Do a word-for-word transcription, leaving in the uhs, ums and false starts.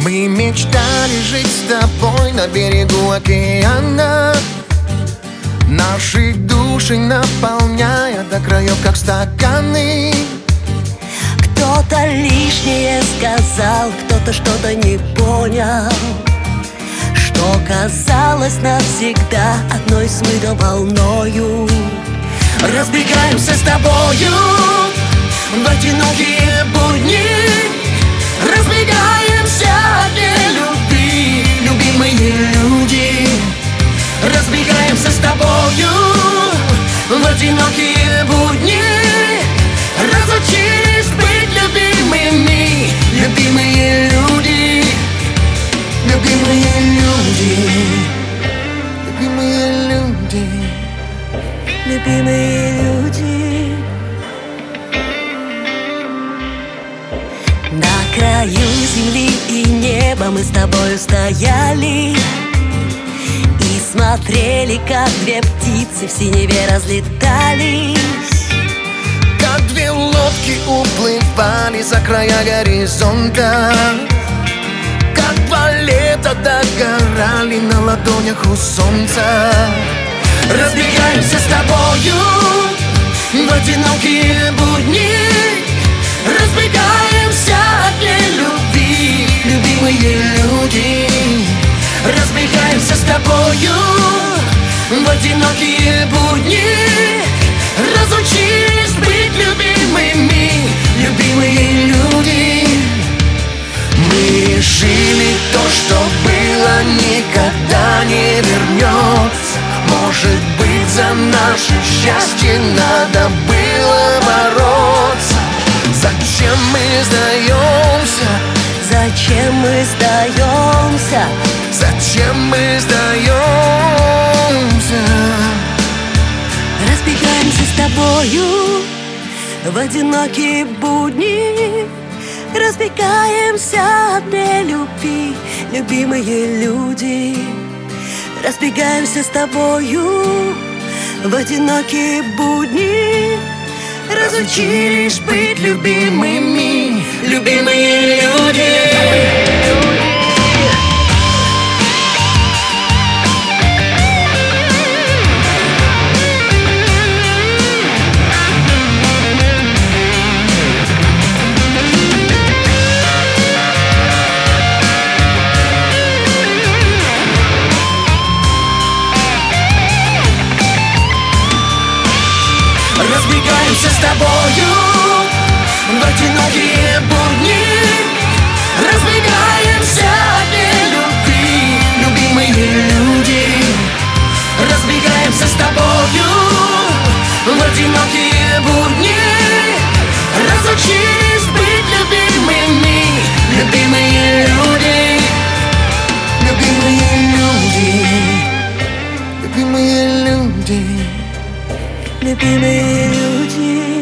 Мы мечтали жить с тобой на берегу океана, наши души наполняя до краев, как стаканы. Кто-то лишнее сказал, кто-то что-то не понял, что казалось навсегда одной смыто волною. Разбегаемся с тобою в одинокие будни, разбегаемся от любви, любимые люди. Разбегаемся с тобою в одинокие будни, разучились быть любимыми, любимые люди, любимые люди, Любимые люди, любимые люди. На краю земли и неба мы с тобою стояли и смотрели, как две птицы в синеве разлетались. как две лодки уплывали за края горизонта, как два лета догорали на ладонях у солнца. Разбегаемся с тобою в одинокие будни, разбегаемся от нелюбви, любимые люди. Разбегаемся с тобою в одинокие будни, разучились быть любимыми, любимые люди. Мы решили, то, что было, никогда не вернется. Может быть, за наше счастье надо было бороться. Зачем мы сдаемся? Зачем мы сдаемся? Зачем мы сдаемся? Разбегаемся с тобою в одинокие будни, разбегаемся от нелюбви, любимые люди. Разбегаемся с тобою в одинокие будни, разучились быть любимыми, любимые люди. Разбегаемся с тобою в одинокие будни, разбегаемся от нелюбви, любимые люди. Разбегаемся с тобою в одинокие будни, разучились быть любимыми, любимые люди, Любимые люди, любимые люди. любимые люди.